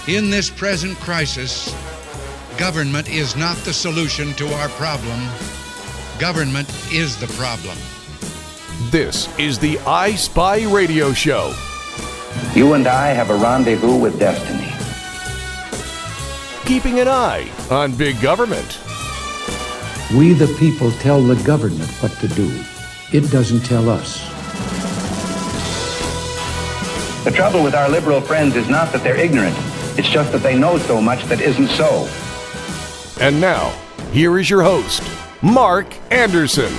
In this present crisis, government is not the solution to our problem. Government is the problem. This is the I Spy Radio Show. You and I have a rendezvous with destiny. Keeping an eye on big government. We the people tell the government what to do. It doesn't tell us. The trouble with our liberal friends is not that they're ignorant. It's just that they know so much that isn't so. And now, here is your host, Mark Anderson.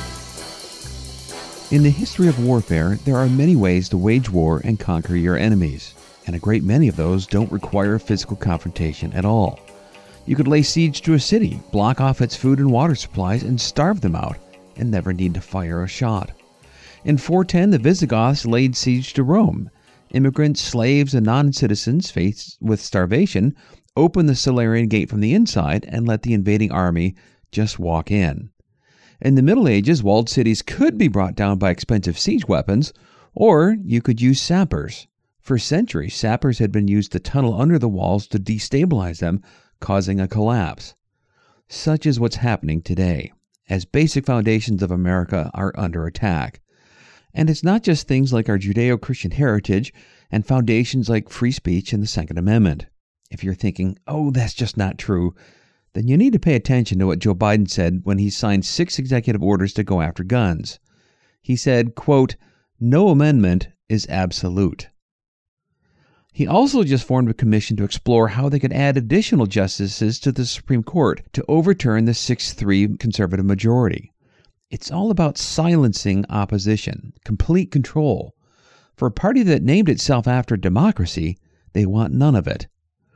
In the history of warfare, there are many ways to wage war and conquer your enemies, and a great many of those don't require physical confrontation at all. You could lay siege to a city, block off its food and water supplies, and starve them out, and never need to fire a shot. In 410, the Visigoths laid siege to Rome. Immigrants, slaves, and non-citizens faced with starvation opened the Salarian Gate from the inside and let the invading army just walk in. In the Middle Ages, walled cities could be brought down by expensive siege weapons, or you could use sappers. For centuries, sappers had been used to tunnel under the walls to destabilize them, causing a collapse. Such is what's happening today, as basic foundations of America are under attack. And it's not just things like our Judeo-Christian heritage and foundations like free speech and the Second Amendment. If you're thinking, oh, that's just not true, then you need to pay attention to what Joe Biden said when he signed 6 executive orders to go after guns. He said, quote, "No amendment is absolute." He also just formed a commission to explore how they could add additional justices to the Supreme Court to overturn the 6-3 conservative majority. It's all about silencing opposition, complete control. For a party that named itself after democracy, they want none of it.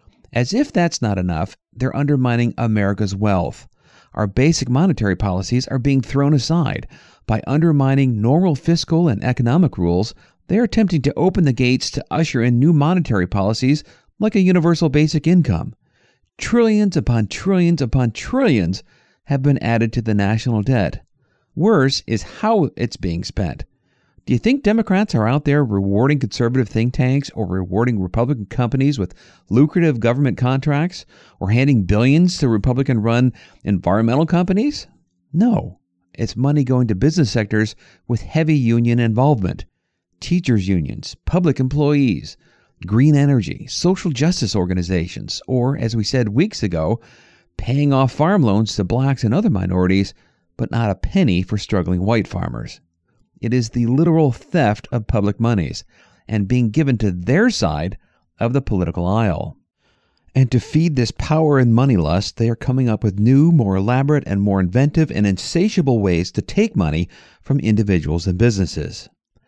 As if that's not enough, they're undermining America's wealth. Our basic monetary policies are being thrown aside. By undermining normal fiscal and economic rules, they are attempting to open the gates to usher in new monetary policies like a universal basic income. Trillions upon trillions upon trillions have been added to the national debt. Worse is how it's being spent. Do you think Democrats are out there rewarding conservative think tanks or rewarding Republican companies with lucrative government contracts or handing billions to Republican-run environmental companies? No. It's money going to business sectors with heavy union involvement. Teachers' unions, public employees, green energy, social justice organizations, or, as we said weeks ago, paying off farm loans to blacks and other minorities, but not a penny for struggling white farmers. It is the literal theft of public monies and being given to their side of the political aisle. And to feed this power and money lust, they are coming up with new, more elaborate, and more inventive and insatiable ways to take money from individuals and businesses.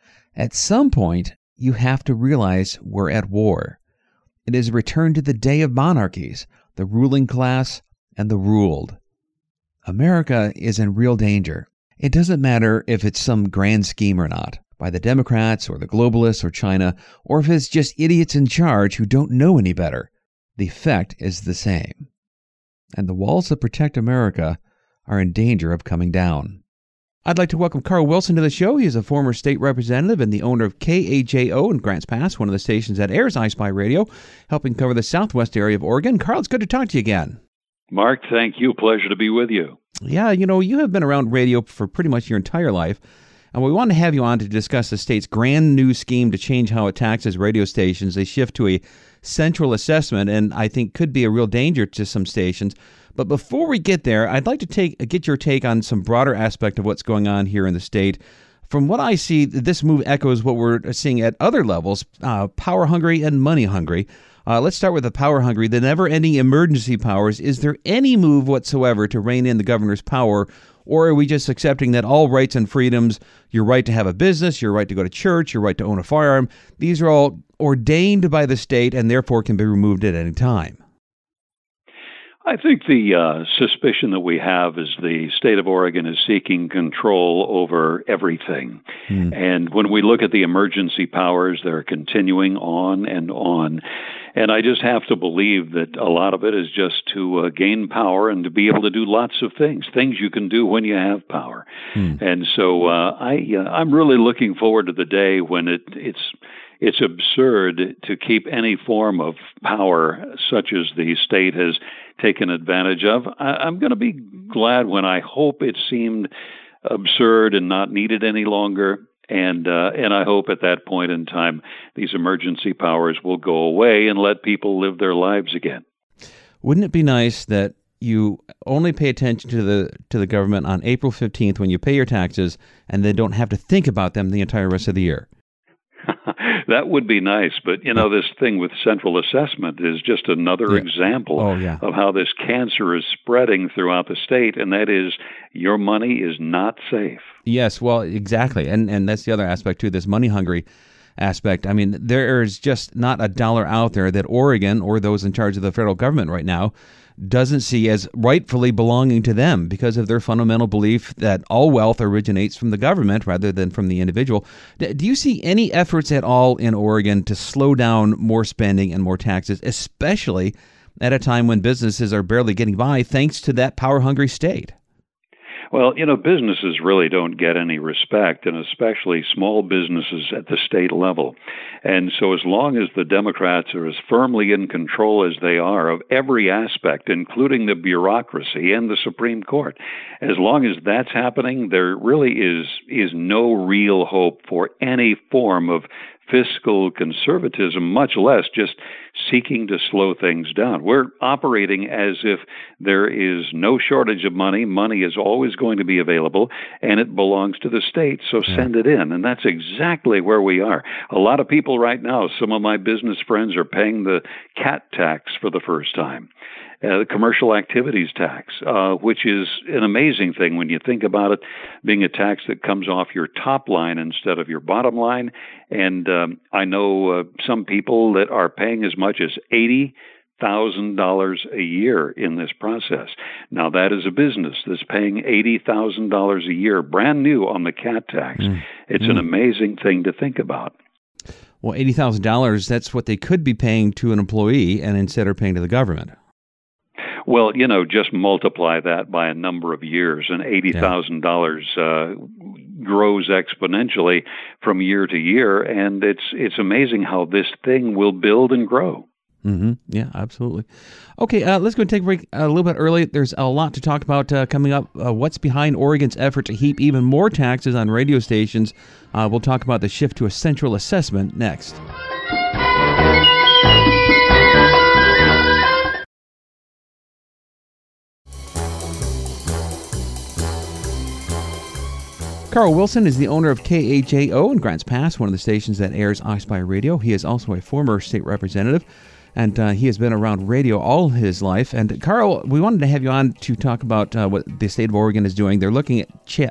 At some point, you have to realize we're at war. It is a return to the day of monarchies, the ruling class and the ruled. America is in real danger. It doesn't matter if it's some grand scheme or not, by the Democrats or the globalists or China, or if it's just idiots in charge who don't know any better. The effect is the same. And the walls that protect America are in danger of coming down. I'd like to welcome Carl Wilson to the show. He is a former state representative and the owner of KAJO in Grants Pass, one of the stations that airs I Spy Radio, helping cover the southwest area of Oregon. Carl, it's good to talk to you again. Mark, thank you. Pleasure to be with you. Yeah, you have been around radio for pretty much your entire life, and we want to have you on to discuss the state's grand new scheme to change how it taxes radio stations. They shift to a central assessment, and I think could be a real danger to some stations. But before we get there, I'd like to get your take on some broader aspect of what's going on here in the state. From what I see, this move echoes what we're seeing at other levels, power hungry and money hungry. Let's start with the power hungry, the never-ending emergency powers. Is there any move whatsoever to rein in the governor's power, or are we just accepting that all rights and freedoms, your right to have a business, your right to go to church, your right to own a firearm, these are all ordained by the state and therefore can be removed at any time? I think the suspicion that we have is the state of Oregon is seeking control over everything. And when we look at the emergency powers, they're continuing on and on. And I just have to believe that a lot of it is just to gain power and to be able to do lots of things you can do when you have power. And so I'm really looking forward to the day when it's absurd to keep any form of power such as the state has taken advantage of. I'm going to be glad when I hope it seemed absurd and not needed any longer. And I hope at that point in time, these emergency powers will go away and let people live their lives again. Wouldn't it be nice that you only pay attention to the government on April 15th when you pay your taxes, and then don't have to think about them the entire rest of the year? That would be nice, but this thing with central assessment is just another example of how this cancer is spreading throughout the state, and that is your money is not safe. Yes, well, exactly, and that's the other aspect too, this money-hungry aspect. I mean, there is just not a dollar out there that Oregon or those in charge of the federal government right now doesn't see as rightfully belonging to them because of their fundamental belief that all wealth originates from the government rather than from the individual. Do you see any efforts at all in Oregon to slow down more spending and more taxes, especially at a time when businesses are barely getting by thanks to that power-hungry state? Well, businesses really don't get any respect, and especially small businesses at the state level. And so as long as the Democrats are as firmly in control as they are of every aspect, including the bureaucracy and the Supreme Court, as long as that's happening, there really is no real hope for any form of fiscal conservatism, much less just seeking to slow things down. We're operating as if there is no shortage of money. Money is always going to be available, and it belongs to the state, so send it in. And that's exactly where we are. A lot of people right now, some of my business friends are paying the CAT tax for the first time. The commercial activities tax, which is an amazing thing when you think about it, being a tax that comes off your top line instead of your bottom line. And I know some people that are paying as much as $80,000 a year in this process. Now, that is a business that's paying $80,000 a year, brand new on the CAT tax. It's an amazing thing to think about. Well, $80,000, that's what they could be paying to an employee and instead are paying to the government. Well, just multiply that by a number of years, and $80,000 grows exponentially from year to year, and it's amazing how this thing will build and grow. Yeah, absolutely. Okay, let's go and take a break a little bit early. There's a lot to talk about coming up. What's behind Oregon's effort to heap even more taxes on radio stations? We'll talk about the shift to a central assessment next. Carl Wilson is the owner of KHAO in Grants Pass, one of the stations that airs Oxby Radio. He is also a former state representative, and he has been around radio all his life. And Carl, we wanted to have you on to talk about what the state of Oregon is doing. They're looking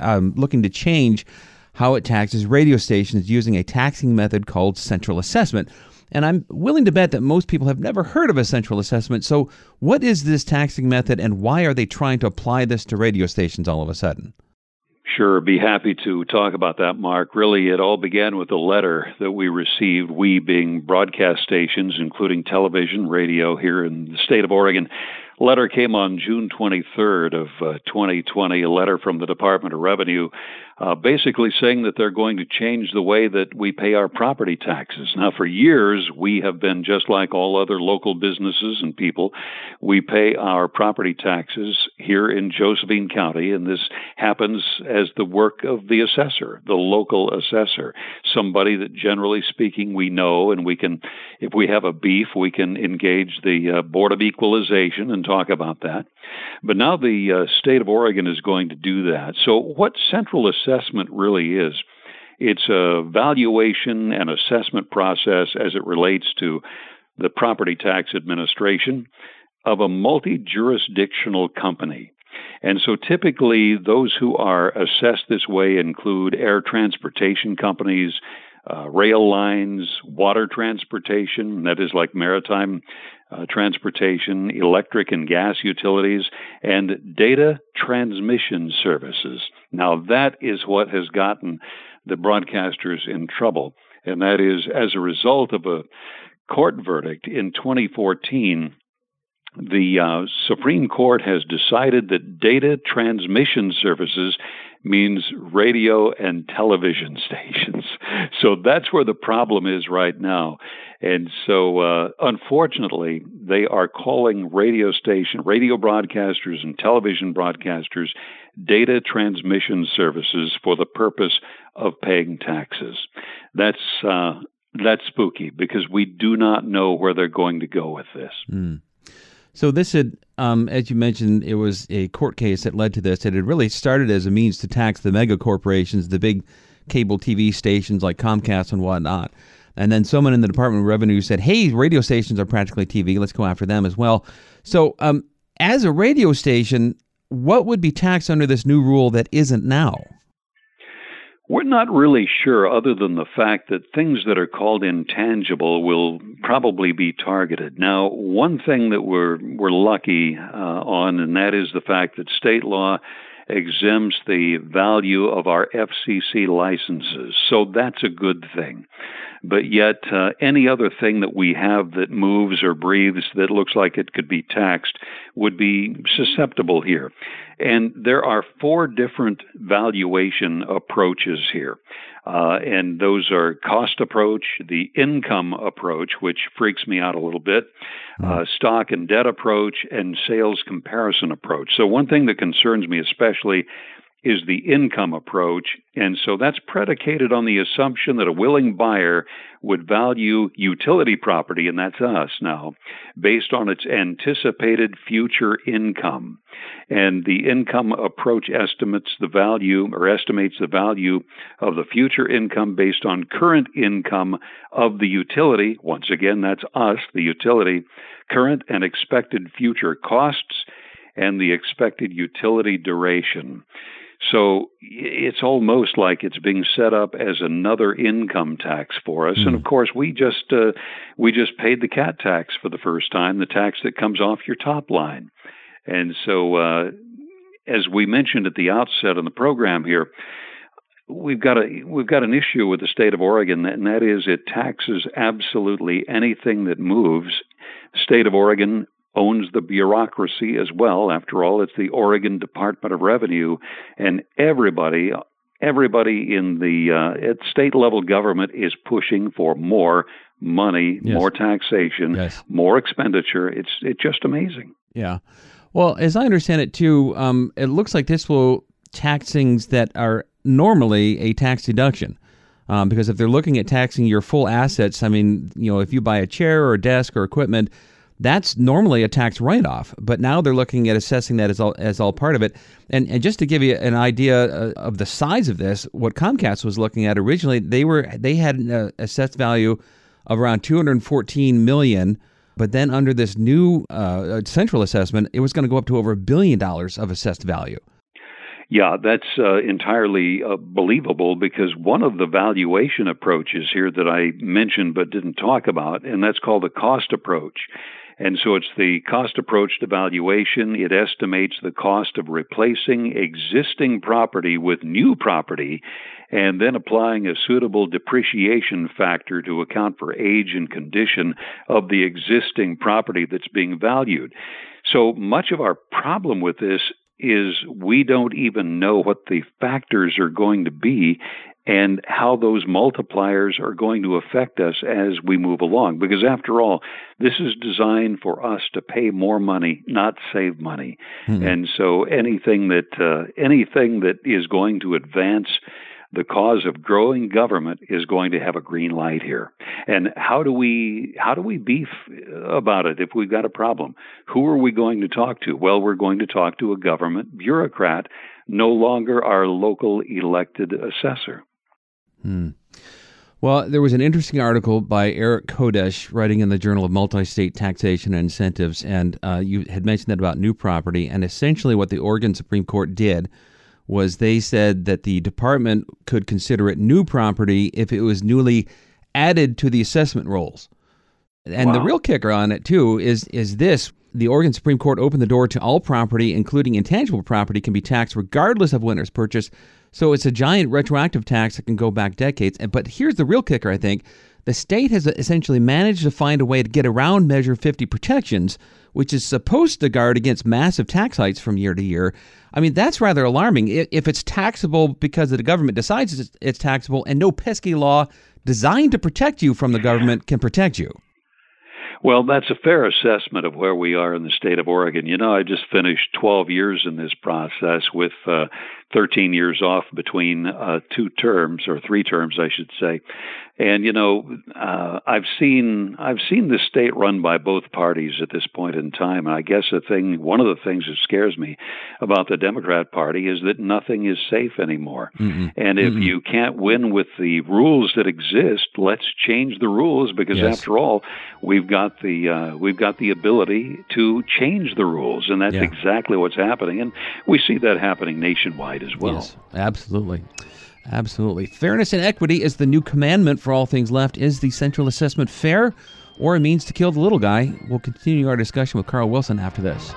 to change how it taxes radio stations using a taxing method called central assessment. And I'm willing to bet that most people have never heard of a central assessment. So what is this taxing method, and why are they trying to apply this to radio stations all of a sudden? Sure, be happy to talk about that, Mark. Really, it all began with a letter that we received, we being broadcast stations, including television, radio here in the state of Oregon. Letter came on June 23rd of 2020, a letter from the Department of Revenue, basically saying that they're going to change the way that we pay our property taxes. Now, for years, we have been just like all other local businesses and people. We pay our property taxes here in Josephine County, and this happens as the work of the assessor, the local assessor, somebody that, generally speaking, we know, and we can, if we have a beef, we can engage the Board of Equalization and talk about that. But now the state of Oregon is going to do that. So what central assessment really is, it's a valuation and assessment process as it relates to the property tax administration of a multi-jurisdictional company. And so typically those who are assessed this way include air transportation companies, rail lines, water transportation, that is like maritime transportation, electric and gas utilities, and data transmission services. Now, that is what has gotten the broadcasters in trouble, and that is as a result of a court verdict in 2014, the Supreme Court has decided that data transmission services means radio and television stations. So that's where the problem is right now. And so, unfortunately, they are calling radio broadcasters and television broadcasters data transmission services for the purpose of paying taxes. That's spooky because we do not know where they're going to go with this. So this had, as you mentioned, it was a court case that led to this. It had really started as a means to tax the mega corporations, the big cable TV stations like Comcast and whatnot. And then someone in the Department of Revenue said, hey, radio stations are practically TV. Let's go after them as well. So as a radio station, what would be taxed under this new rule that isn't now? We're not really sure, other than the fact that things that are called intangible will probably be targeted. Now, one thing that we're lucky on, and that is the fact that state law exempts the value of our FCC licenses. So that's a good thing. But yet, any other thing that we have that moves or breathes that looks like it could be taxed would be susceptible here. And there are 4 different valuation approaches here. And those are cost approach, the income approach, which freaks me out a little bit, stock and debt approach, and sales comparison approach. So one thing that concerns me especially is the income approach, and so that's predicated on the assumption that a willing buyer would value utility property, and that's us now, based on its anticipated future income. And the income approach estimates the value of the future income based on current income of the utility. Once again, that's us, the utility, current and expected future costs, and the expected utility duration. So it's almost like it's being set up as another income tax for us. And of course, we just paid the cat tax for the first time, the tax that comes off your top line. And so, as we mentioned at the outset of the program here, we've got an issue with the state of Oregon, and that is it taxes absolutely anything that moves. The state of Oregon owns the bureaucracy as well. After all, it's the Oregon Department of Revenue, and everybody in the at state level government is pushing for more money, more taxation, more expenditure. It's just amazing. Yeah. Well, as I understand it too, it looks like this will tax things that are normally a tax deduction. Because if they're looking at taxing your full assets, I mean, if you buy a chair or a desk or equipment, that's normally a tax write-off, but now they're looking at assessing that as all part of it. And just to give you an idea of the size of this, what Comcast was looking at originally, they had an assessed value of around $214 million, but then under this new central assessment, it was going to go up to over $1 billion of assessed value. Yeah, that's entirely believable, because one of the valuation approaches here that I mentioned but didn't talk about, and that's called the cost approach. And so it's the cost approach to valuation. It estimates the cost of replacing existing property with new property and then applying a suitable depreciation factor to account for age and condition of the existing property that's being valued. So much of our problem with this is we don't even know what the factors are going to be and how those multipliers are going to affect us as we move along. Because after all, this is designed for us to pay more money, not save money. Mm-hmm. And so anything that is going to advance the cause of growing government is going to have a green light here. And how do we beef about it if we've got a problem? Who are we going to talk to? Well, we're going to talk to a government bureaucrat, no longer our local elected assessor. Well, there was an interesting article by Eric Kodesh writing in the Journal of Multi-State Taxation and Incentives, and you had mentioned that about new property, and essentially what the Oregon Supreme Court did was they said that the department could consider it new property if it was newly added to the assessment rolls. And the real kicker on it, too, is this. The Oregon Supreme Court opened the door to all property, including intangible property, can be taxed regardless of when it was purchased. So it's a giant retroactive tax that can go back decades. But here's the real kicker, I think. the state has essentially managed to find a way to get around Measure 50 protections, which is supposed to guard against massive tax hikes from year to year. I mean, that's rather alarming. If it's taxable because the government decides it's taxable and no pesky law designed to protect you from the government can protect you. Well, that's a fair assessment of where we are in the state of Oregon. You know, I just finished 12 years in this process with 13 years off between 2 terms, or 3 terms, I should say. And, you know, I've seen the state run by both parties at this point in time. And I guess one of the things that scares me about the Democrat Party is that nothing is safe anymore. And if you can't win with the rules that exist, let's change the rules, because after all, we've got the ability to change the rules, and that's exactly what's happening. And we see that happening nationwide as well. Yes, absolutely. Absolutely. Fairness and equity is the new commandment for all things left. Is the central assessment fair or a means to kill the little guy? We'll continue our discussion with Carl Wilson after this.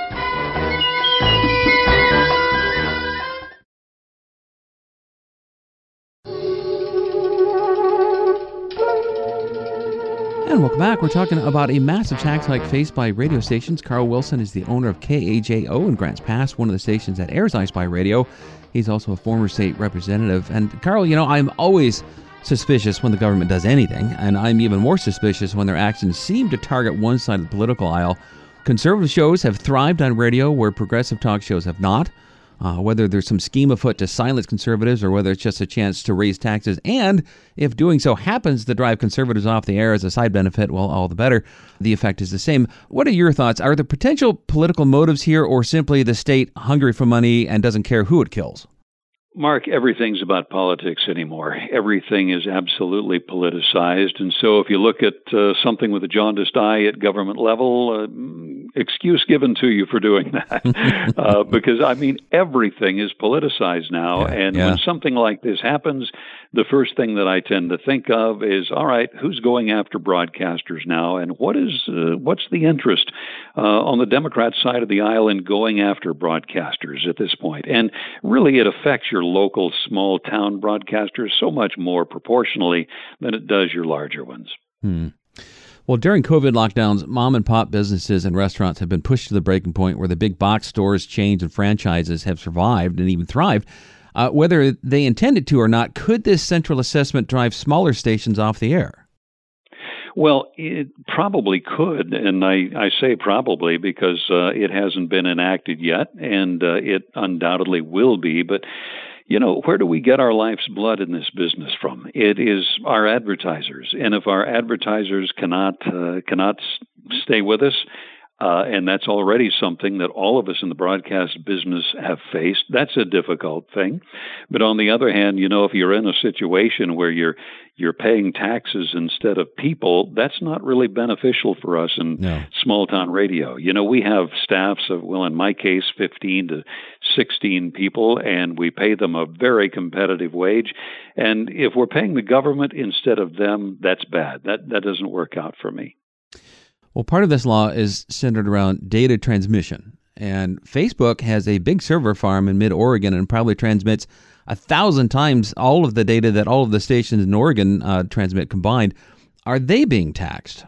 And welcome back. We're talking about a massive tax hike faced by radio stations. Carl Wilson is the owner of KAJO in Grants Pass, one of the stations that airs iSpy Radio. He's also a former state representative. And Carl, you know, I'm always suspicious when the government does anything, and I'm even more suspicious when their actions seem to target one side of the political aisle. Conservative shows have thrived on radio where progressive talk shows have not. Whether there's some scheme afoot to silence conservatives or whether it's just a chance to raise taxes, and if doing so happens to drive conservatives off the air as a side benefit, well, all the better. The effect is the same. What are your thoughts? Are there potential political motives here, or simply the state hungry for money and doesn't care who it kills? Mark, everything's about politics anymore. Everything is absolutely politicized. And so if you look at something with a jaundiced eye at government level, excuse given to you for doing that. Because, I mean, everything is politicized now. When something like this happens, the first thing that I tend to think of is, all right, who's going after broadcasters now? And what's the interest on the Democrat side of the aisle in going after broadcasters at this point? And really, it affects your local small town broadcasters so much more proportionally than it does your larger ones. Well, during COVID lockdowns, mom and pop businesses and restaurants have been pushed to the breaking point where the big box stores, chains, and franchises have survived and even thrived. Whether they intended to or not, could this central assessment drive smaller stations off the air? Well, it probably could, and I say probably because it hasn't been enacted yet, and it undoubtedly will be. But, you know, where do we get our life's blood in this business from? It is our advertisers, and if our advertisers cannot stay with us, and that's already something that all of us in the broadcast business have faced. That's a difficult thing. But on the other hand, you know, if you're in a situation where you're paying taxes instead of people, that's not really beneficial for us in small town radio. You know, we have staffs of, well, in my case, 15 to 16 people, and we pay them a very competitive wage. And if we're paying the government instead of them, that's bad. That doesn't work out for me. Well, part of this law is centered around data transmission, and Facebook has a big server farm in mid-Oregon and probably transmits 1,000 times all of the data that all of the stations in Oregon transmit combined. Are they being taxed?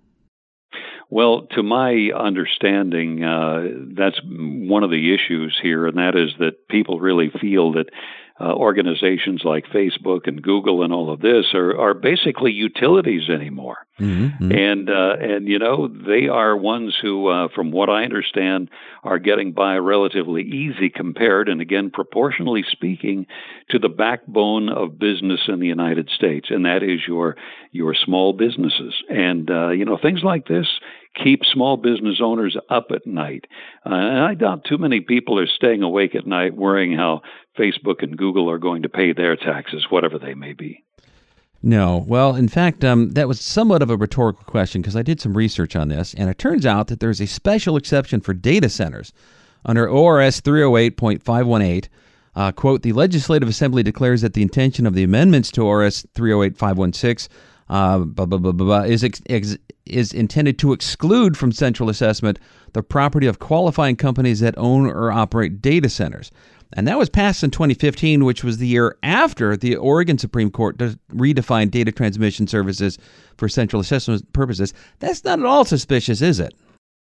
Well, to my understanding, that's one of the issues here, and that is that people really feel that organizations like Facebook and Google and all of this are basically utilities anymore. And you know, they are ones who, from what I understand, are getting by relatively easy compared, and again, proportionally speaking, to the backbone of business in the United States, and that is your small businesses. And, you know, things like this keep small business owners up at night. And I doubt too many people are staying awake at night worrying how Facebook and Google are going to pay their taxes, whatever they may be. No. Well, in fact, that was somewhat of a rhetorical question because I did some research on this, and it turns out that there's a special exception for data centers under ORS 308.518. Quote, the Legislative Assembly declares that the intention of the amendments to ORS 308.516 is intended to exclude from central assessment the property of qualifying companies that own or operate data centers. And that was passed in 2015, which was the year after the Oregon Supreme Court redefined data transmission services for central assessment purposes. That's not at all suspicious, is it?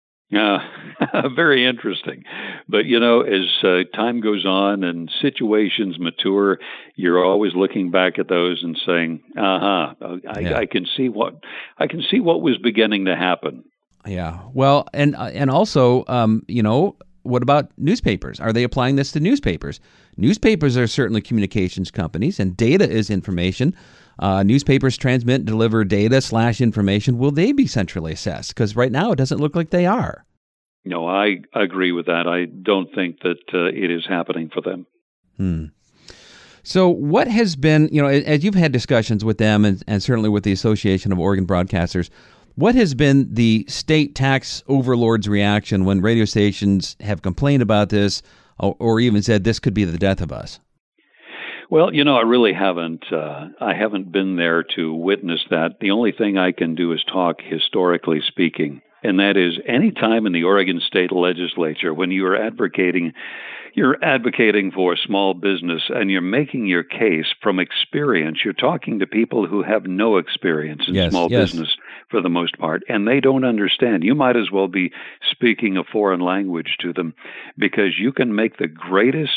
Very interesting. But, as time goes on and situations mature, you're always looking back at those and saying, I can see what was beginning to happen. Yeah. Well, and also, what about newspapers? Are they applying this to newspapers? Newspapers are certainly communications companies, and data is information. Newspapers transmit and deliver data / information. Will they be centrally assessed? Because right now it doesn't look like they are. No, I agree with that. I don't think that it is happening for them. So what has been, as you've had discussions with them and certainly with the Association of Oregon Broadcasters, what has been the state tax overlords' reaction when radio stations have complained about this or even said this could be the death of us? Well, I really haven't. I haven't been there to witness that. The only thing I can do is talk historically speaking, and that is any time in the Oregon State Legislature when you are advocating for small business and you're making your case from experience. You're talking to people who have no experience in small business for the most part, and they don't understand. You might as well be speaking a foreign language to them, because you can make the greatest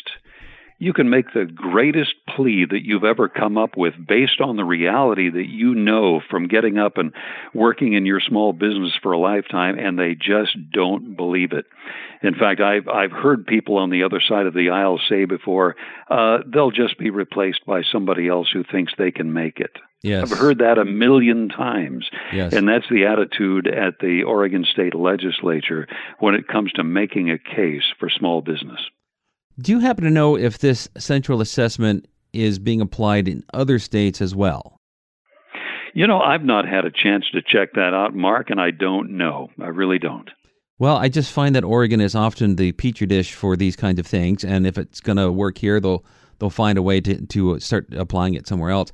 plea that you've ever come up with based on the reality that you know from getting up and working in your small business for a lifetime, and they just don't believe it. In fact, I've heard people on the other side of the aisle say before, they'll just be replaced by somebody else who thinks they can make it. Yes. I've heard that 1,000,000 times. Yes. And that's the attitude at the Oregon State Legislature when it comes to making a case for small business. Do you happen to know if this central assessment is being applied in other states as well? I've not had a chance to check that out, Mark, and I don't know. I really don't. Well, I just find that Oregon is often the petri dish for these kinds of things, and if it's going to work here, they'll find a way to start applying it somewhere else.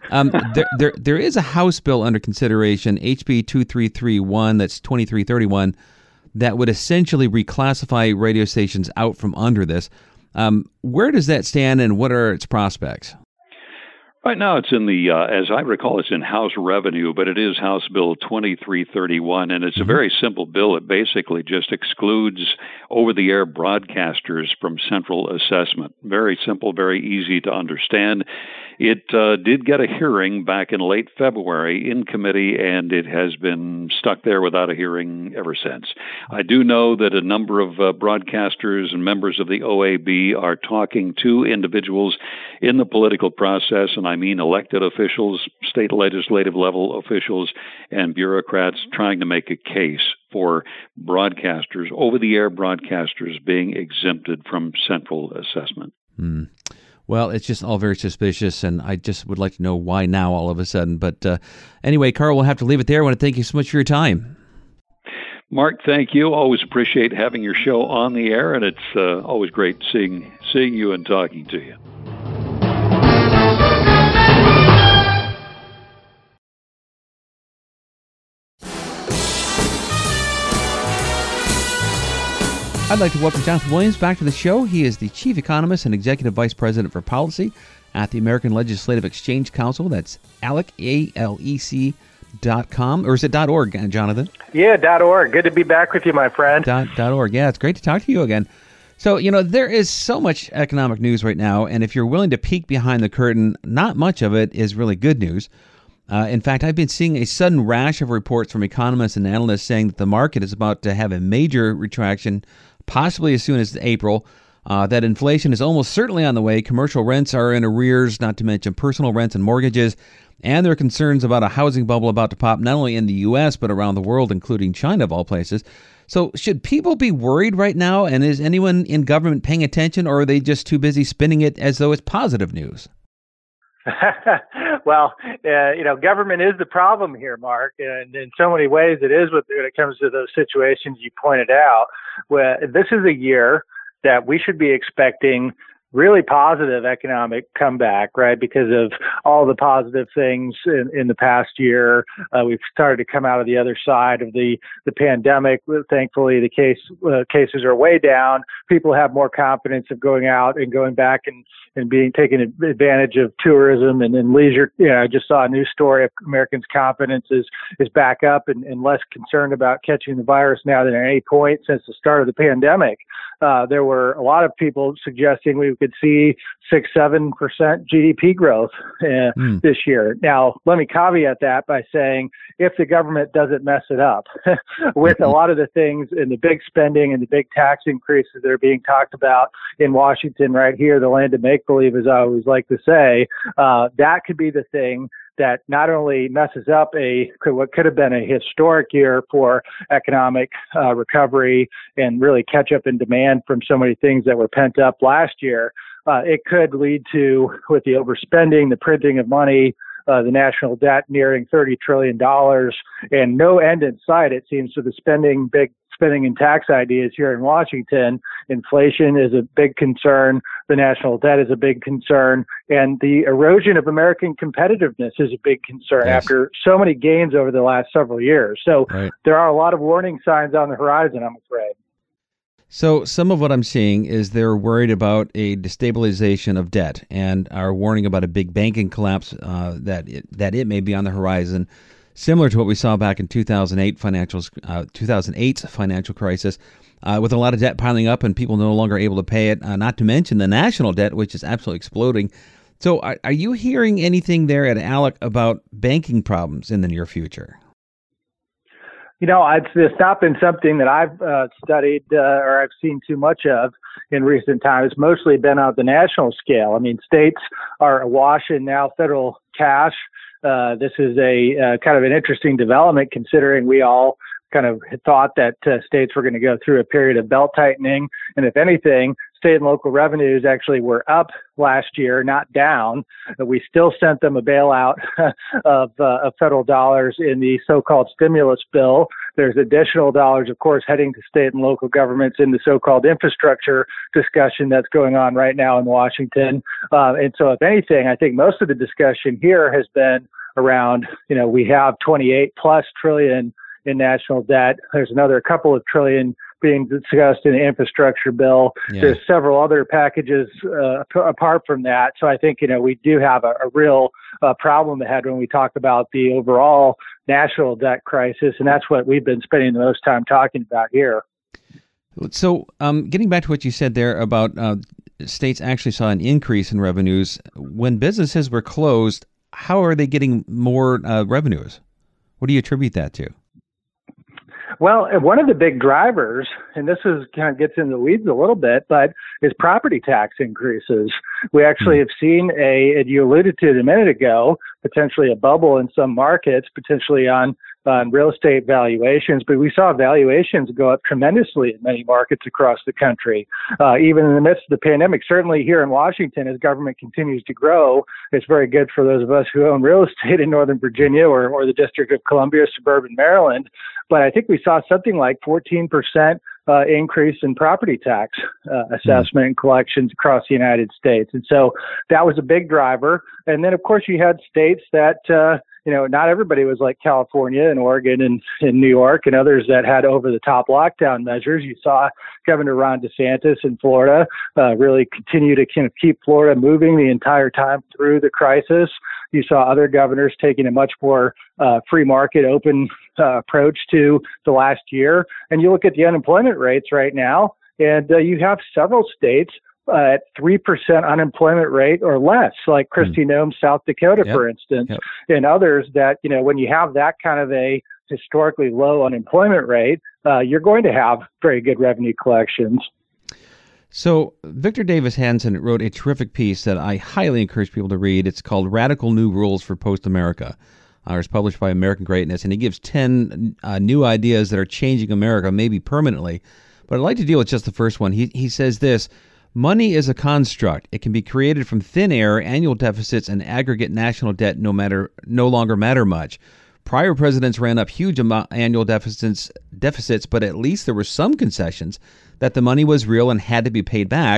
There is a House bill under consideration, HB 2331, that's 2331, that would essentially reclassify radio stations out from under this. Where does that stand, and what are its prospects? Right now, it's in the, as I recall, it's in House Revenue, but it is House Bill 2331, and it's a very simple bill. It basically just excludes over-the-air broadcasters from central assessment. Very simple, very easy to understand. It did get a hearing back in late February in committee, and it has been stuck there without a hearing ever since. I do know that a number of broadcasters and members of the OAB are talking to individuals in the political process, and I mean elected officials, state legislative level officials, and bureaucrats trying to make a case for broadcasters, over-the-air broadcasters, being exempted from central assessment. Well, it's just all very suspicious, and I just would like to know why now all of a sudden. But anyway, Carl, we'll have to leave it there. I want to thank you so much for your time. Mark, thank you. Always appreciate having your show on the air, and it's always great seeing you and talking to you. I'd like to welcome Jonathan Williams back to the show. He is the Chief Economist and Executive Vice President for Policy at the American Legislative Exchange Council. That's ALEC, ALEC.com. Or is it .org, Jonathan? Yeah, .org. Good to be back with you, my friend. .org. Yeah, it's great to talk to you again. So, there is so much economic news right now, and if you're willing to peek behind the curtain, not much of it is really good news. In fact, I've been seeing a sudden rash of reports from economists and analysts saying that the market is about to have a major retraction, possibly as soon as April, that inflation is almost certainly on the way, commercial rents are in arrears, not to mention personal rents and mortgages, and there are concerns about a housing bubble about to pop not only in the U.S., but around the world, including China of all places. So should people be worried right now, and is anyone in government paying attention, or are they just too busy spinning it as though it's positive news? Well, government is the problem here, Mark, and in so many ways it is when it comes to those situations you pointed out. Well, this is a year that we should be expecting really positive economic comeback, right? Because of all the positive things in the past year. We've started to come out of the other side of the pandemic. Thankfully, the cases are way down. People have more confidence of going out and going back and being taking advantage of tourism and leisure. I just saw a news story of Americans' confidence is back up and less concerned about catching the virus now than at any point since the start of the pandemic. There were a lot of people suggesting we could see 6-7% GDP growth this year. Now, let me caveat that by saying if the government doesn't mess it up with a lot of the things in the big spending and the big tax increases that are being talked about in Washington right here, the land of make-believe, as I always like to say, that could be the thing that not only messes up what could have been a historic year for economic recovery and really catch up in demand from so many things that were pent up last year, it could lead to, with the overspending, the printing of money, the national debt nearing $30 trillion, and no end in sight, it seems, to the big spending and tax ideas here in Washington. Inflation is a big concern. The national debt is a big concern. And the erosion of American competitiveness is a big concern after so many gains over the last several years. So there are a lot of warning signs on the horizon, I'm afraid. So some of what I'm seeing is they're worried about a destabilization of debt and are warning about a big banking collapse that it may be on the horizon, similar to what we saw back in 2008's financial crisis, with a lot of debt piling up and people no longer able to pay it, not to mention the national debt, which is absolutely exploding. So are you hearing anything there at ALEC about banking problems in the near future? It's not been something that I've studied or I've seen too much of in recent times. It's mostly been on the national scale. I mean, states are awash in now federal cash. This is a kind of an interesting development, considering we all kind of thought that states were going to go through a period of belt tightening. And if anything, state and local revenues actually were up last year, not down. We still sent them a bailout of federal dollars in the so-called stimulus bill. There's additional dollars, of course, heading to state and local governments in the so-called infrastructure discussion that's going on right now in Washington. And so if anything, I think most of the discussion here has been around, we have 28 plus trillion in national debt. There's another couple of trillion being discussed in the infrastructure bill. Yeah. There's several other packages apart from that. So I think, we do have a real problem ahead when we talk about the overall national debt crisis. And that's what we've been spending the most time talking about here. So getting back to what you said there about states actually saw an increase in revenues. When businesses were closed, how are they getting more revenues? What do you attribute that to? Well, one of the big drivers, and this is kind of gets in the weeds a little bit, but is property tax increases. We actually have seen and you alluded to it a minute ago, potentially a bubble in some markets, potentially on real estate valuations, but we saw valuations go up tremendously in many markets across the country, even in the midst of the pandemic. Certainly here in Washington, as government continues to grow, it's very good for those of us who own real estate in Northern Virginia or the District of Columbia, suburban Maryland. But I think we saw something like 14% increase in property tax assessment and collections across the United States. And so that was a big driver. And then, of course, you had states that, not everybody was like California and Oregon and New York and others that had over-the-top lockdown measures. You saw Governor Ron DeSantis in Florida really continue to kind of keep Florida moving the entire time through the crisis. You saw other governors taking a much more free market, open approach to the last year. And you look at the unemployment rates right now, and you have several states at 3% unemployment rate or less, like Kristi Noem, South Dakota, for instance, and others that, when you have that kind of a historically low unemployment rate, you're going to have very good revenue collections. So Victor Davis Hanson wrote a terrific piece that I highly encourage people to read. It's called Radical New Rules for Post-America. It's published by American Greatness, and he gives 10 new ideas that are changing America, maybe permanently. But I'd like to deal with just the first one. He says this: money is a construct. It can be created from thin air. Annual deficits and aggregate national debt no longer matter much. Prior presidents ran up huge annual deficits, but at least there were some concessions that the money was real and had to be paid back.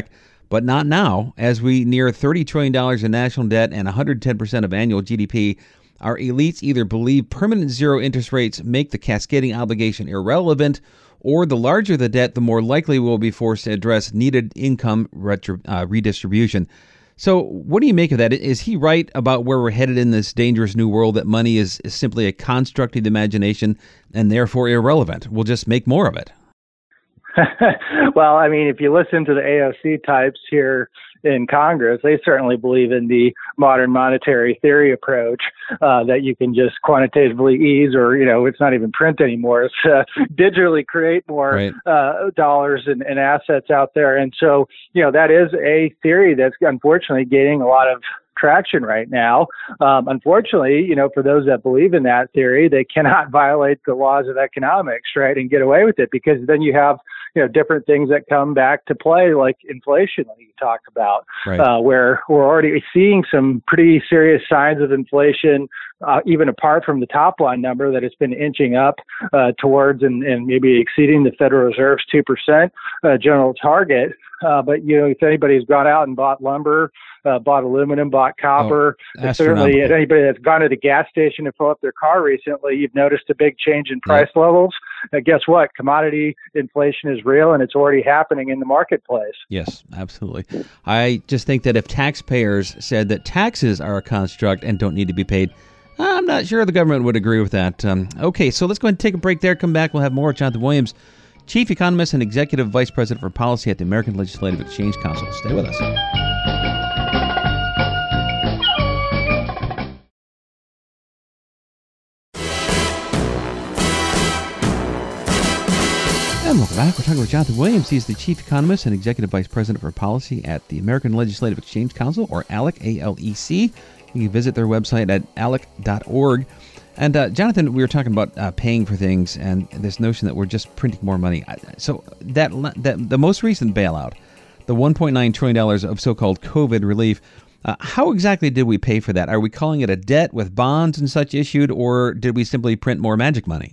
But not now. As we near $30 trillion in national debt and 110% of annual GDP, our elites either believe permanent zero interest rates make the cascading obligation irrelevant, or the larger the debt, the more likely we'll be forced to address needed income redistribution. So what do you make of that? Is he right about where we're headed in this dangerous new world, that money is simply a construct of the imagination and therefore irrelevant? We'll just make more of it. Well, I mean, if you listen to the AOC types here in Congress, they certainly believe in the modern monetary theory approach, that you can just quantitatively ease, or, it's not even print anymore. It's digitally create more dollars and assets out there. And so, that is a theory that's unfortunately gaining a lot of traction right now. Unfortunately, for those that believe in that theory, they cannot violate the laws of economics, right, and get away with it, because then you have, different things that come back to play, like inflation that you talk about, where we're already seeing some pretty serious signs of inflation, even apart from the top line number that has been inching up towards and maybe exceeding the Federal Reserve's 2% general target. But, if anybody's gone out and bought lumber, bought aluminum, bought copper, certainly anybody that's gone to the gas station to fill up their car recently, you've noticed a big change in price levels. Guess what? Commodity inflation is real, and it's already happening in the marketplace. Yes, absolutely. I just think that if taxpayers said that taxes are a construct and don't need to be paid, I'm not sure the government would agree with that. Okay, so let's go ahead and take a break there. Come back. We'll have more. Jonathan Williams, Chief Economist and Executive Vice President for Policy at the American Legislative Exchange Council. Stay with us. And welcome back. We're talking with Jonathan Williams. He's the Chief Economist and Executive Vice President for Policy at the American Legislative Exchange Council, or ALEC, A-L-E-C. You can visit their website at alec.org. And Jonathan, we were talking about paying for things and this notion that we're just printing more money. So that the most recent bailout, the $1.9 trillion of so-called COVID relief, how exactly did we pay for that? Are we calling it a debt with bonds and such issued, or did we simply print more magic money?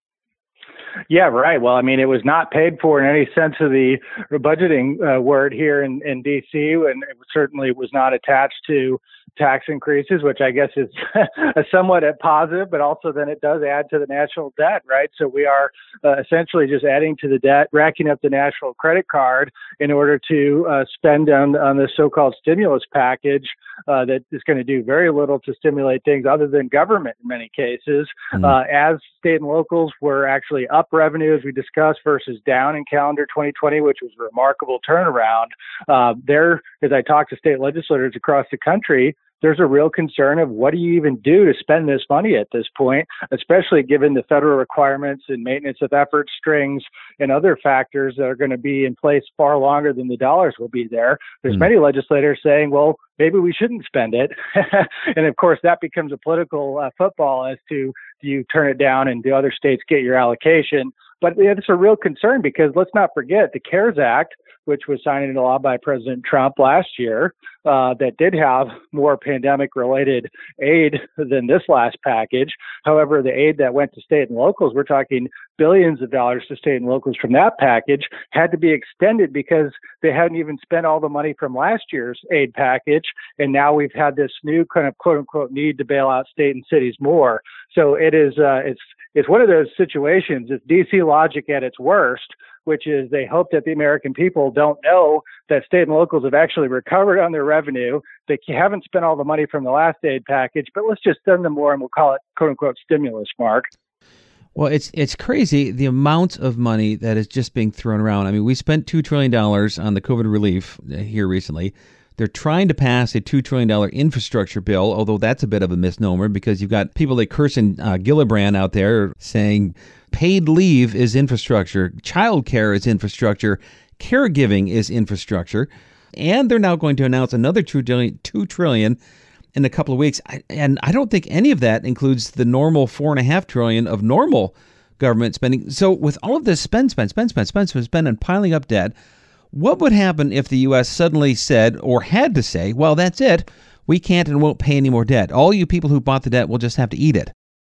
Yeah, right. Well, I mean, it was not paid for in any sense of the budgeting word here in D.C., and it certainly was not attached to tax increases, which I guess is a somewhat a positive, but also then it does add to the national debt, right? So we are essentially just adding to the debt, racking up the national credit card in order to spend on the so-called stimulus package that is going to do very little to stimulate things other than government in many cases. As state and locals were actually up revenue, as we discussed, versus down in calendar 2020, which was a remarkable turnaround. There, as I talk to state legislators across the country, there's a real concern of what do you even do to spend this money at this point, especially given the federal requirements and maintenance of effort strings and other factors that are going to be in place far longer than the dollars will be there. There's many legislators saying, well, maybe we shouldn't spend it. And of course, that becomes a political football as to, do you turn it down and do other states get your allocation? But it's a real concern, because let's not forget the CARES Act, which was signed into law by President Trump last year, that did have more pandemic-related aid than this last package. However, the aid that went to state and locals, we're talking billions of dollars to state and locals from that package, had to be extended because they hadn't even spent all the money from last year's aid package. And now we've had this new kind of quote-unquote need to bail out state and cities more. So it is, it's one of those situations. It's DC logic at its worst, which is they hope that the American people don't know that state and locals have actually recovered on their revenue. They haven't spent all the money from the last aid package, but let's just send them more and we'll call it, quote unquote, stimulus, Mark. Well, it's crazy, the amount of money that is just being thrown around. I mean, we spent $2 trillion on the COVID relief here recently. They're trying to pass a $2 trillion infrastructure bill, although that's a bit of a misnomer, because you've got people like Kirsten Gillibrand out there saying paid leave is infrastructure, childcare is infrastructure, caregiving is infrastructure, and they're now going to announce another $2 trillion in a couple of weeks. And I don't think any of that includes the normal $4.5 trillion of normal government spending. So with all of this spend, and piling up debt, what would happen if the U.S. suddenly said, or had to say, well, that's it, we can't and won't pay any more debt. All you people who bought the debt will just have to eat it.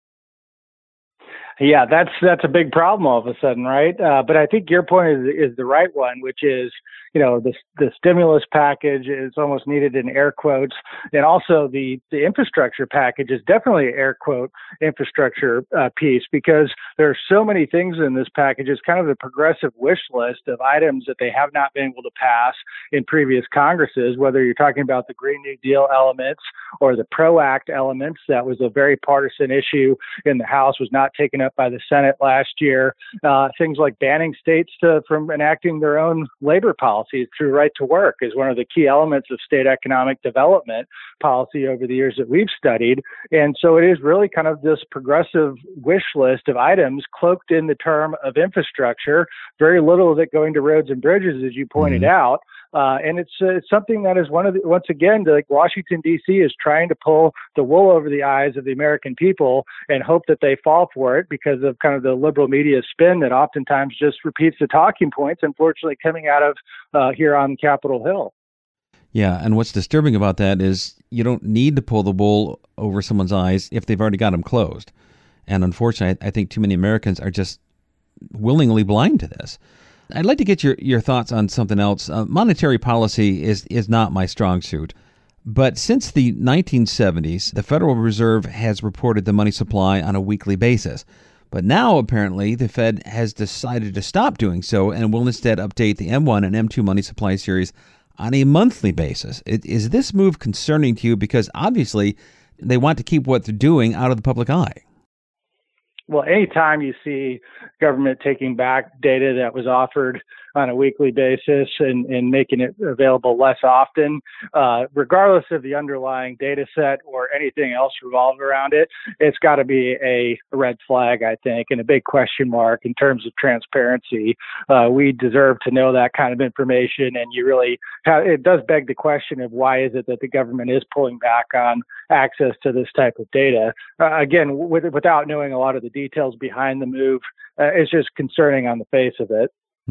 Yeah, that's a big problem all of a sudden, right? But I think your point is the right one, which is, the stimulus package is almost needed in air quotes, and also the infrastructure package is definitely air quote infrastructure piece, because there are so many things in this package. It's kind of the progressive wish list of items that they have not been able to pass in previous Congresses, whether you're talking about the Green New Deal elements or the PRO Act elements. That was a very partisan issue in the House, was not taken up by the Senate last year. Things like banning states from enacting their own labor policies through right to work is one of the key elements of state economic development policy over the years that we've studied. And so it is really kind of this progressive wish list of items cloaked in the term of infrastructure, very little of it going to roads and bridges, as you pointed out. And it's something that is once again, like Washington, D.C. is trying to pull the wool over the eyes of the American people and hope that they fall for it because of kind of the liberal media spin that oftentimes just repeats the talking points, unfortunately, coming out of here on Capitol Hill. Yeah, and what's disturbing about that is you don't need to pull the wool over someone's eyes if they've already got them closed. And unfortunately, I think too many Americans are just willingly blind to this. I'd like to get your thoughts on something else. Monetary policy is not my strong suit. But since the 1970s, the Federal Reserve has reported the money supply on a weekly basis. But now, apparently, the Fed has decided to stop doing so and will instead update the M1 and M2 money supply series on a monthly basis. Is this move concerning to you? Because obviously, they want to keep what they're doing out of the public eye. Well, anytime you see government taking back data that was offered on a weekly basis and making it available less often, regardless of the underlying data set or anything else revolved around it, it's got to be a red flag, I think, and a big question mark in terms of transparency. We deserve to know that kind of information, and it does beg the question of why is it that the government is pulling back on access to this type of data? Again, without knowing a lot of the details behind the move, it's just concerning on the face of it.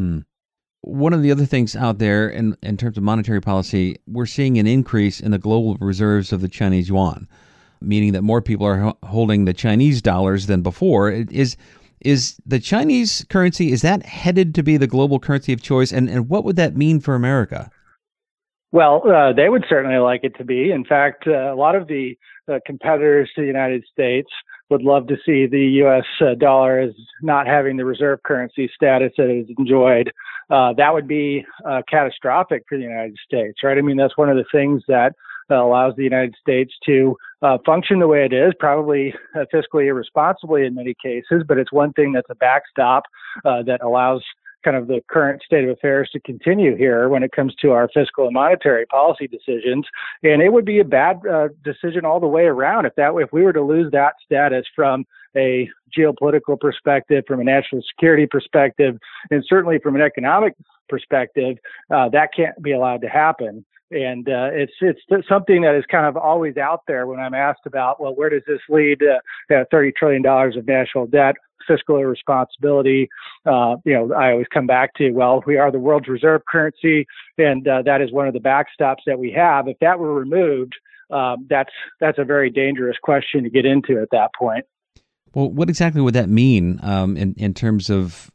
One of the other things out there in terms of monetary policy, we're seeing an increase in the global reserves of the Chinese yuan, meaning that more people are holding the Chinese dollars than before. Is the Chinese currency, is that headed to be the global currency of choice? And what would that mean for America? Well, they would certainly like it to be. In fact, a lot of the competitors to the United States would love to see the U.S. dollar as not having the reserve currency status that it has enjoyed. That would be catastrophic for the United States, right? I mean, that's one of the things that allows the United States to function the way it is, probably fiscally irresponsibly in many cases, but it's one thing that's a backstop that allows kind of the current state of affairs to continue here when it comes to our fiscal and monetary policy decisions. And it would be a bad decision all the way around if we were to lose that status from a geopolitical perspective, from a national security perspective, and certainly from an economic perspective. That can't be allowed to happen. And it's something that is kind of always out there when I'm asked about, well, where does this lead? $30 trillion of national debt, fiscal irresponsibility. I always come back to, well, we are the world's reserve currency, and that is one of the backstops that we have. If that were removed, that's a very dangerous question to get into at that point. Well, what exactly would that mean in terms of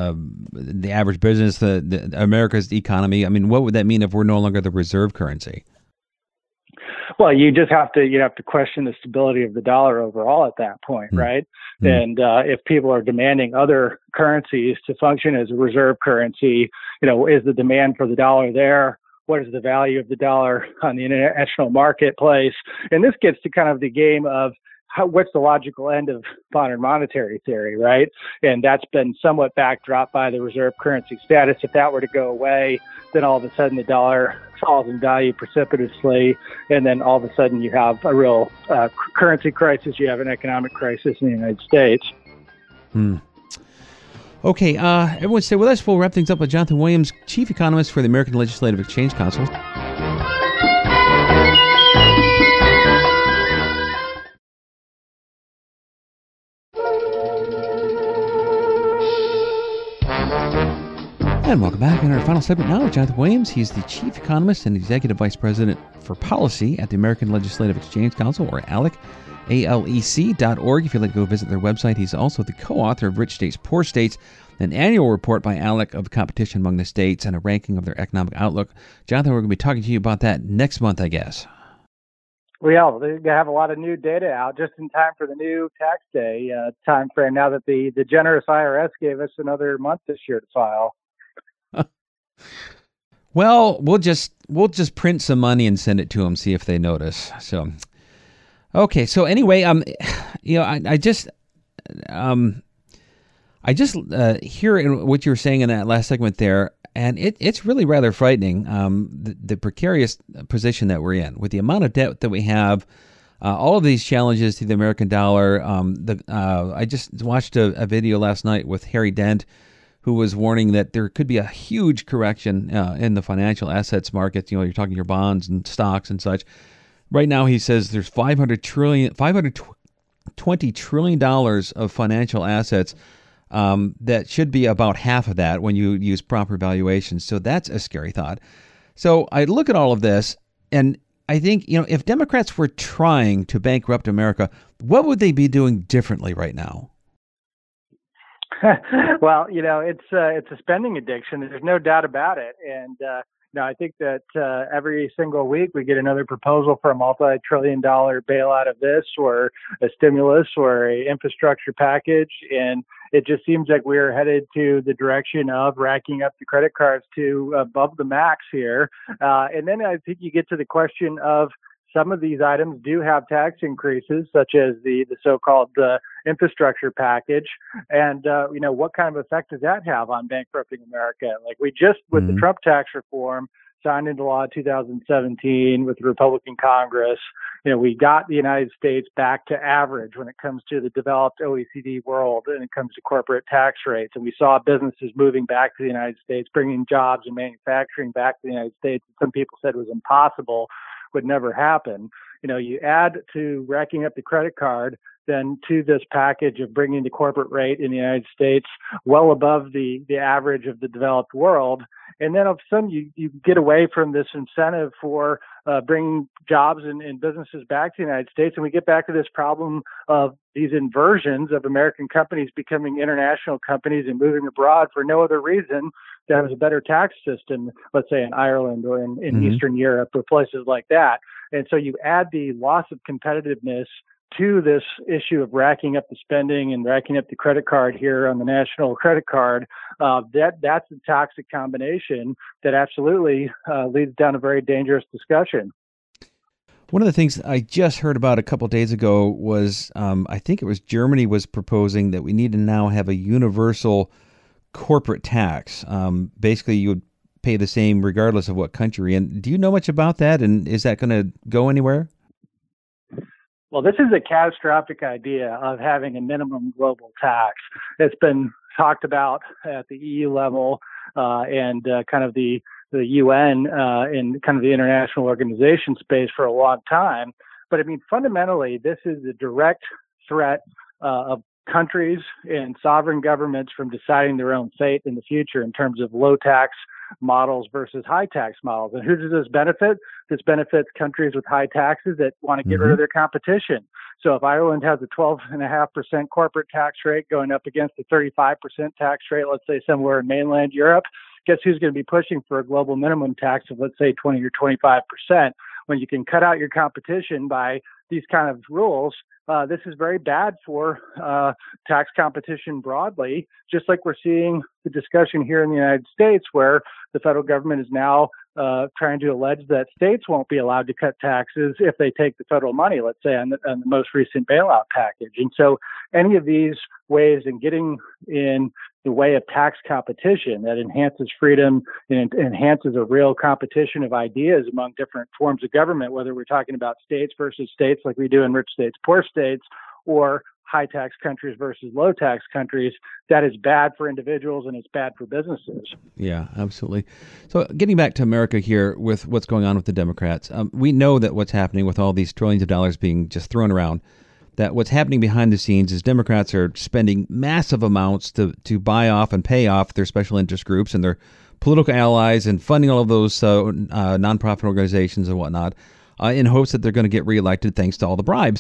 the average business, the America's economy? I mean, what would that mean if we're no longer the reserve currency? Well, you have to question the stability of the dollar overall at that point, right? And if people are demanding other currencies to function as a reserve currency, is the demand for the dollar there? What is the value of the dollar on the international marketplace? And this gets to kind of the game of what's the logical end of modern monetary theory, right? And that's been somewhat backdropped by the reserve currency status. If that were to go away, then all of a sudden the dollar falls in value precipitously, and then all of a sudden you have a real currency crisis, you have an economic crisis in the United States. Okay, everyone stay with us. We'll wrap things up with Jonathan Williams, Chief Economist for the American Legislative Exchange Council. And welcome back. In our final segment now with Jonathan Williams. He's the Chief Economist and Executive Vice President for Policy at the American Legislative Exchange Council, or ALEC, ALEC.org if you'd like to go visit their website. He's also the co-author of Rich States, Poor States, an annual report by ALEC of competition among the states and a ranking of their economic outlook. Jonathan, we're going to be talking to you about that next month, I guess. Well, they have a lot of new data out just in time for the new tax day time frame. Now that the generous IRS gave us another month this year to file. Well, we'll just print some money and send it to them, see if they notice. So, okay. So anyway, I just hear what you were saying in that last segment there. And it's really rather frightening, the precarious position that we're in with the amount of debt that we have, all of these challenges to the American dollar. I just watched a video last night with Harry Dent, who was warning that there could be a huge correction in the financial assets markets. You're talking your bonds and stocks and such. Right now, he says there's $520 trillion of financial assets. That should be about half of that when you use proper valuations. So that's a scary thought. So I look at all of this, and I think, if Democrats were trying to bankrupt America, what would they be doing differently right now? Well, it's a spending addiction. There's no doubt about it. And I think that every single week we get another proposal for a multi-trillion-dollar bailout of this or a stimulus or a infrastructure package. And it just seems like we're headed to the direction of racking up the credit cards to above the max here. And then I think you get to the question of some of these items do have tax increases, such as the so-called infrastructure package. And, what kind of effect does that have on bankrupting America? Like we just, with the Trump tax reform, signed into law in 2017 with the Republican Congress, we got the United States back to average when it comes to the developed OECD world and it comes to corporate tax rates. And we saw businesses moving back to the United States, bringing jobs and manufacturing back to the United States. Some people said it was impossible, would never happen. You add to racking up the credit card, then to this package of bringing the corporate rate in the United States well above the average of the developed world. And then all of a sudden you get away from this incentive for bringing jobs and businesses back to the United States. And we get back to this problem of these inversions of American companies becoming international companies and moving abroad for no other reason than it was a better tax system, let's say in Ireland or in Eastern Europe or places like that. And so you add the loss of competitiveness to this issue of racking up the spending and racking up the credit card here on the national credit card. That's a toxic combination that absolutely leads down a very dangerous discussion. One of the things I just heard about a couple of days ago was, I think it was Germany was proposing that we need to now have a universal corporate tax. Basically, you would pay the same regardless of what country. And do you know much about that? And is that going to go anywhere? Well, this is a catastrophic idea of having a minimum global tax. It's been talked about at the EU level and kind of the UN in kind of the international organization space for a long time. But I mean, fundamentally, this is a direct threat of countries and sovereign governments from deciding their own fate in the future in terms of low tax models versus high tax models. And who does this benefit? This benefits countries with high taxes that want to get rid of their competition. So if Ireland has a 12.5% corporate tax rate going up against a 35% tax rate, let's say somewhere in mainland Europe, guess who's going to be pushing for a global minimum tax of, let's say, 20 or 25%? When you can cut out your competition by these kind of rules, this is very bad for tax competition broadly, just like we're seeing the discussion here in the United States, where the federal government is now trying to allege that states won't be allowed to cut taxes if they take the federal money, let's say on the most recent bailout package. And so any of these ways in getting in the way of tax competition that enhances freedom and enhances a real competition of ideas among different forms of government, whether we're talking about states versus states like we do in rich states, poor states, or high tax countries versus low tax countries, that is bad for individuals and it's bad for businesses. Yeah, absolutely. So getting back to America here with what's going on with the Democrats, we know that what's happening with all these trillions of dollars being just thrown around, that what's happening behind the scenes is Democrats are spending massive amounts to buy off and pay off their special interest groups and their political allies and funding all of those nonprofit organizations and whatnot in hopes that they're going to get reelected thanks to all the bribes.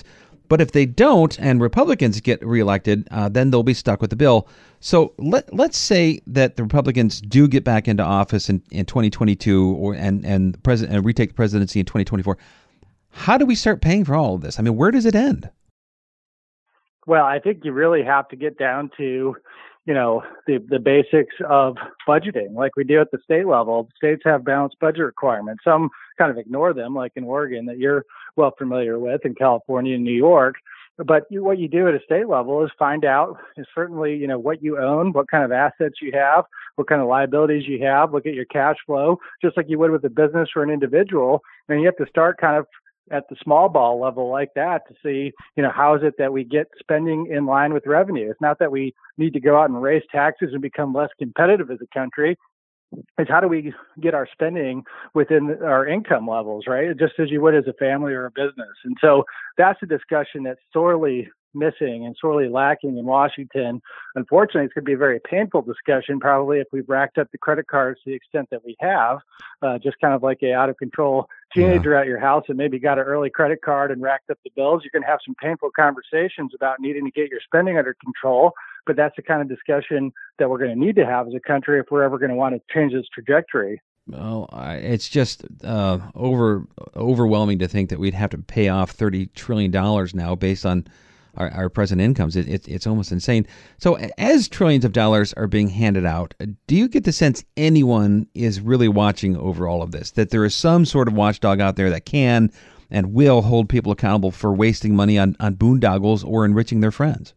But if they don't and Republicans get reelected, then they'll be stuck with the bill. So let's say that the Republicans do get back into office in 2022 and retake the presidency in 2024. How do we start paying for all of this? I mean, where does it end? Well, I think you really have to get down to, the basics of budgeting, like we do at the state level. States have balanced budget requirements. Some kind of ignore them, like in Oregon, that you're well familiar with, in California and New York. But what you do at a state level is find out, certainly, what you own, what kind of assets you have, what kind of liabilities you have, look at your cash flow, just like you would with a business or an individual. And you have to start kind of at the small ball level like that to see, how is it that we get spending in line with revenue? It's not that we need to go out and raise taxes and become less competitive as a country. It's how do we get our spending within our income levels, right? Just as you would as a family or a business. And so that's a discussion that's sorely missing and sorely lacking in Washington. Unfortunately, it's going to be a very painful discussion, probably, if we've racked up the credit cards to the extent that we have, just kind of like a out of control teenager at your house and maybe got an early credit card and racked up the bills. You're going to have some painful conversations about needing to get your spending under control. But that's the kind of discussion that we're going to need to have as a country if we're ever going to want to change this trajectory. Well, it's just overwhelming to think that we'd have to pay off $30 trillion now based on our present incomes. It's almost insane. So as trillions of dollars are being handed out, do you get the sense anyone is really watching over all of this, that there is some sort of watchdog out there that can and will hold people accountable for wasting money on boondoggles or enriching their friends?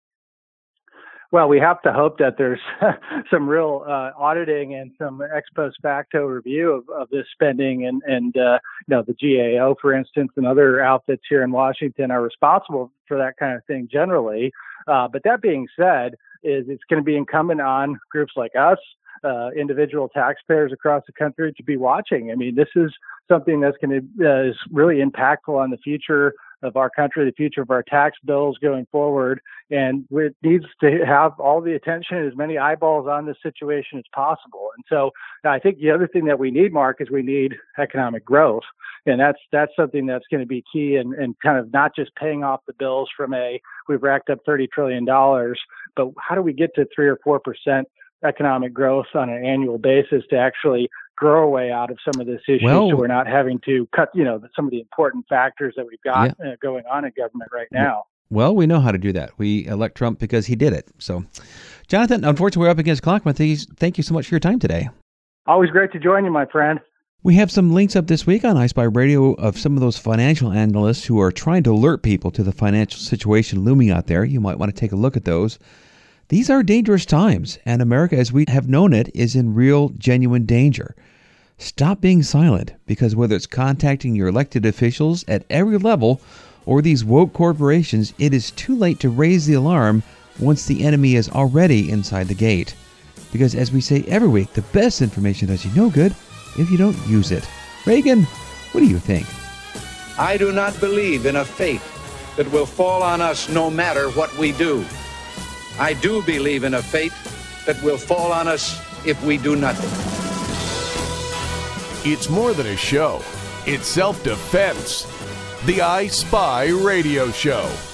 Well, we have to hope that there's some real auditing and some ex post facto review of this spending, and the GAO, for instance, and other outfits here in Washington are responsible for that kind of thing generally. But that being said, it's going to be incumbent on groups like us, individual taxpayers across the country, to be watching. I mean, this is something that's going to is really impactful on the future of our country, the future of our tax bills going forward. And it needs to have all the attention and as many eyeballs on this situation as possible. And so I think the other thing that we need, Mark, is we need economic growth. And that's something that's going to be key, and kind of not just paying off the bills from we've racked up $30 trillion, but how do we get to 3 or 4% economic growth on an annual basis to actually grow our way out of some of this issue, so we're not having to cut, some of the important factors that we've got going on in government right now. Well, we know how to do that. We elect Trump because he did it. So, Jonathan, unfortunately, we're up against clock. Thank you so much for your time today. Always great to join you, my friend. We have some links up this week on iSpy Radio of some of those financial analysts who are trying to alert people to the financial situation looming out there. You might want to take a look at those. These are dangerous times, and America, as we have known it, is in real, genuine danger. Stop being silent, because whether it's contacting your elected officials at every level or these woke corporations, it is too late to raise the alarm once the enemy is already inside the gate. Because as we say every week, the best information does you no good if you don't use it. Reagan, what do you think? I do not believe in a fate that will fall on us no matter what we do. I do believe in a fate that will fall on us if we do nothing. It's more than a show. It's self-defense. The I Spy Radio Show.